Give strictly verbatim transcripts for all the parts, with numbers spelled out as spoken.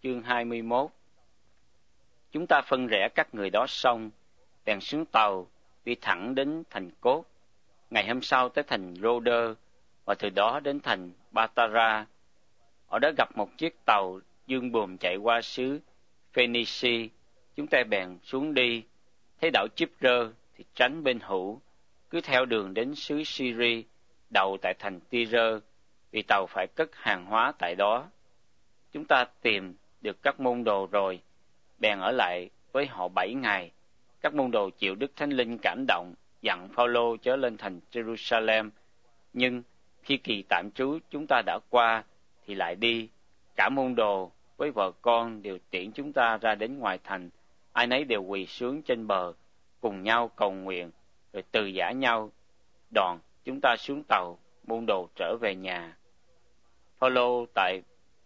chương hai mươi mốt. Chúng ta phân rẽ các người đó xong, bèn xuống tàu, đi thẳng đến thành Cốt. Ngày hôm sau tới thành Rhodes, và từ đó đến thành Patara. Ở đó gặp một chiếc tàu dương buồm chạy qua xứ Phoenicia. Chúng ta bèn xuống đi, thấy đảo Chipre thì tránh bên hữu, cứ theo đường đến xứ Syria, đậu tại thành Tyre, vì tàu phải cất hàng hóa tại đó. Chúng ta tìm được các môn đồ rồi, bèn ở lại với họ bảy ngày. Các môn đồ chịu Đức Thánh Linh cảm động, dặn Phao-lô chớ lên thành Jerusalem. Nhưng khi kỳ tạm trú chúng ta đã qua, thì lại đi. Cả môn đồ với vợ con đều tiễn chúng ta ra đến ngoài thành. Ai nấy đều quỳ xuống trên bờ, cùng nhau cầu nguyện, rồi từ giã nhau. Đoạn chúng ta xuống tàu, môn đồ trở về nhà. Phao-lô tại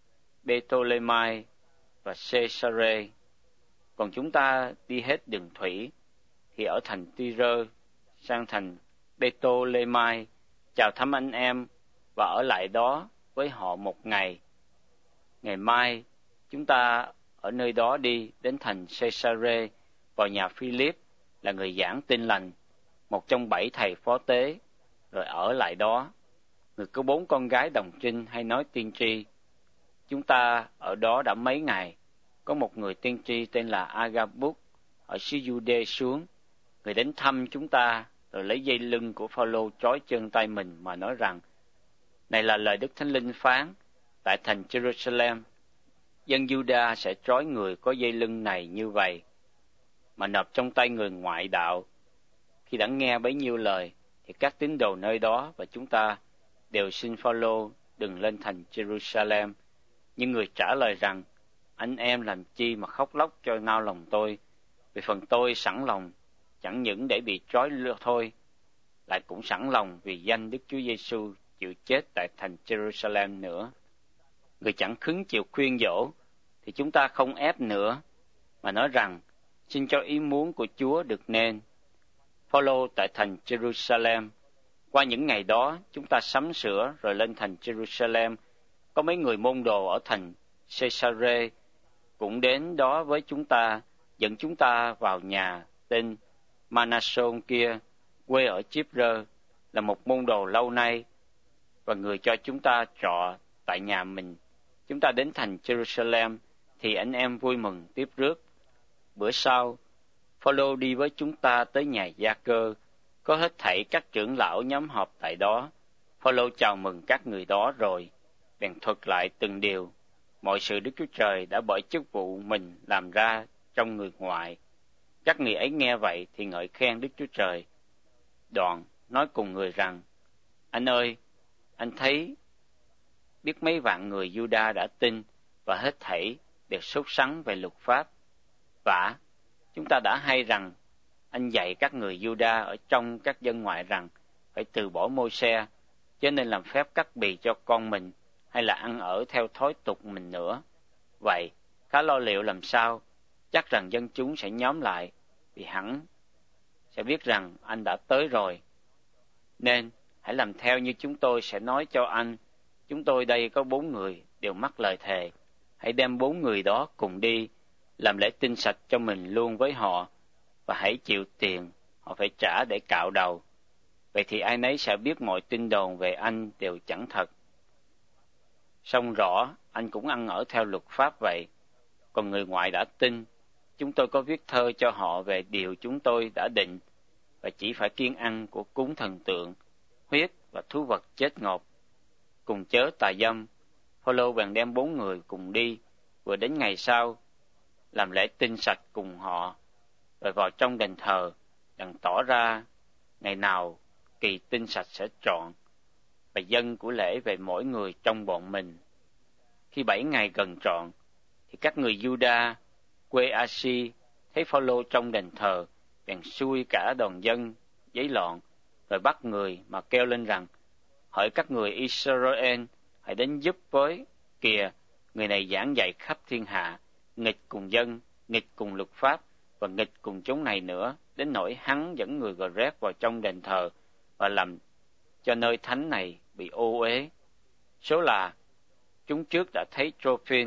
Ptolemy và Caesarea. Còn chúng ta đi hết đường thủy, thì ở thành Tyre sang thành Ptolemy, chào thăm anh em và ở lại đó với họ một ngày. Ngày mai chúng ta ở nơi đó đi đến thành Caesarea, vào nhà Philip là người giảng tin lành, một trong bảy thầy phó tế, rồi ở lại đó. Người có bốn con gái đồng trinh hay nói tiên tri. Chúng ta ở đó đã mấy ngày. Có một người tiên tri tên là Agabus ở xứ Giu-đê xuống. Người đến thăm chúng ta, rồi lấy dây lưng của Phao-lô trói chân tay mình mà nói rằng: này là lời Đức Thánh Linh phán, tại thành Jerusalem, dân Giu-đa sẽ trói người có dây lưng này như vậy, mà nộp trong tay người ngoại đạo. Khi đã nghe bấy nhiêu lời, thì các tín đồ nơi đó và chúng ta đều xin Phao-lô đừng lên thành Jerusalem. Nhưng người trả lời rằng: anh em làm chi mà khóc lóc cho nao lòng tôi, vì phần tôi sẵn lòng chẳng những để bị trói thôi, lại cũng sẵn lòng vì danh Đức Chúa Giêsu chịu chết tại thành Jerusalem nữa. Người chẳng khứng chịu khuyên dỗ, thì chúng ta không ép nữa, mà nói rằng: xin cho ý muốn của Chúa được nên. Phao-lô tại thành Jerusalem. Qua những ngày đó, chúng ta sắm sửa rồi lên thành Jerusalem. Có mấy người môn đồ ở thành Caesarea cũng đến đó với chúng ta, dẫn chúng ta vào nhà tên Manason kia, quê ở Chipre, là một môn đồ lâu nay, và người cho chúng ta trọ tại nhà mình. Chúng ta đến thành Jerusalem, thì anh em vui mừng tiếp rước. Bữa sau, Phao-lô đi với chúng ta tới nhà Gia-cơ, có hết thảy các trưởng lão nhóm họp tại đó. Phao-lô chào mừng các người đó rồi, bèn thuật lại từng điều, mọi sự Đức Chúa Trời đã bởi chức vụ mình làm ra trong người ngoại. Các người ấy nghe vậy thì ngợi khen Đức Chúa Trời. Đoạn nói cùng người rằng: anh ơi, anh thấy biết mấy vạn người Giu-đa đã tin, và hết thảy đều sốt sắng về luật pháp. Vả, chúng ta đã hay rằng anh dạy các người Giu-đa ở trong các dân ngoại rằng phải từ bỏ Môi-se, chứ nên làm phép cắt bì cho con mình, hay là ăn ở theo thói tục mình nữa. Vậy, khá lo liệu làm sao? Chắc rằng dân chúng sẽ nhóm lại, vì hẳn sẽ biết rằng anh đã tới rồi. Nên, hãy làm theo như chúng tôi sẽ nói cho anh. Chúng tôi đây có bốn người đều mắc lời thề. Hãy đem bốn người đó cùng đi, làm lễ tinh sạch cho mình luôn với họ, và hãy chịu tiền họ phải trả để cạo đầu. Vậy thì ai nấy sẽ biết mọi tin đồn về anh đều chẳng thật. Song rõ anh cũng ăn ở theo luật pháp vậy. Còn người ngoại đã tin, chúng tôi có viết thơ cho họ về điều chúng tôi đã định, và chỉ phải kiêng ăn của cúng thần tượng, huyết và thú vật chết ngột. Cùng chớ tà dâm. Phao-lô bèn đem bốn người cùng đi, vừa đến ngày sau, làm lễ tinh sạch cùng họ, rồi vào trong đền thờ, đặng tỏ ra ngày nào kỳ tinh sạch sẽ trọn, và dâng của lễ về mỗi người trong bọn mình. Khi bảy ngày gần trọn, thì các người Giu-đa quê A-si thấy Phao-lô trong đền thờ, bèn xui cả đoàn dân giấy loạn, rồi bắt người mà kêu lên rằng: hỡi các người Israel, hãy đến giúp với. Kìa, người này giảng dạy khắp thiên hạ, nghịch cùng dân, nghịch cùng luật pháp, và nghịch cùng chúng này nữa, đến nỗi hắn dẫn người gờ rét vào trong đền thờ và làm cho nơi thánh này bị ô uế. Số là chúng trước đã thấy Trophin,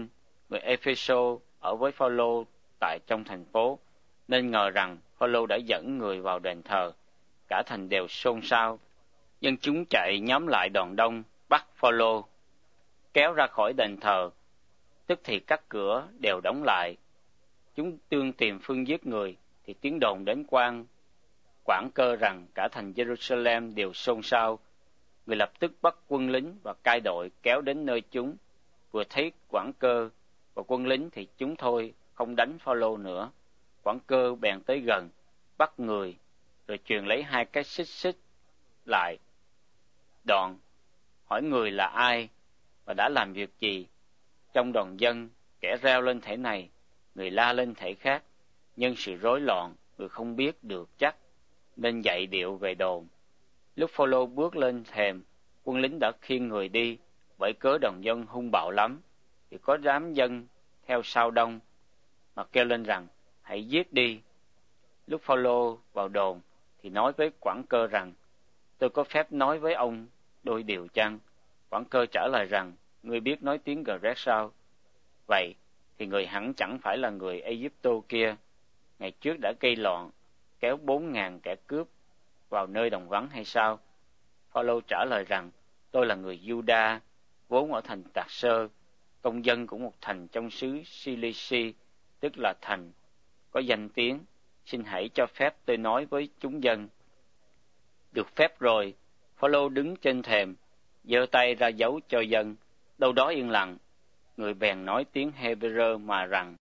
người Epheso ở với Phaolô tại trong thành phố, nên ngờ rằng Phaolô đã dẫn người vào đền thờ. Cả thành đều xôn xao. Dân chúng chạy nhóm lại đoàn đông, bắt Phaolô, kéo ra khỏi đền thờ. Tức thì các cửa đều đóng lại. Chúng tương tìm phương giết người, thì tiếng đồn đến quan quản cơ rằng cả thành Jerusalem đều xôn xao. Người lập tức bắt quân lính và cai đội kéo đến nơi chúng. Vừa thấy quản cơ và quân lính thì chúng thôi không đánh Phaolô nữa. Quản cơ bèn tới gần, bắt người, rồi truyền lấy hai cái xích xích lại. Đoạn hỏi người là ai và đã làm việc gì. Trong đoàn dân, kẻ reo lên thể này, người la lên thể khác. Nhân sự rối loạn, người không biết được chắc, nên dậy điệu về đồn. Lúc Phaolô bước lên thềm, quân lính đã khiêng người đi, bởi cớ đoàn dân hung bạo lắm, thì có đám dân theo sau đông, mà kêu lên rằng, hãy giết đi. Lúc Phaolô vào đồn, thì nói với quản cơ rằng, tôi có phép nói với ông đôi điều chăng? Quản cơ trả lời rằng, ngươi biết nói tiếng Grecc sao? Vậy thì người hẳn chẳng phải là người Ai-cập kia, ngày trước đã gây loạn, kéo bốn ngàn kẻ cướp vào nơi đồng vắng hay sao? Phaolô trả lời rằng, tôi là người Giu-đa, vốn ở thành Tạc-sơ, công dân của một thành trong xứ Cilici, tức là thành có danh tiếng. Xin hãy cho phép tôi nói với chúng dân. Được phép rồi, Phaolô đứng trên thềm, giơ tay ra dấu cho dân. Đâu đó yên lặng, người bèn nói tiếng Hê-bê-rơ mà rằng,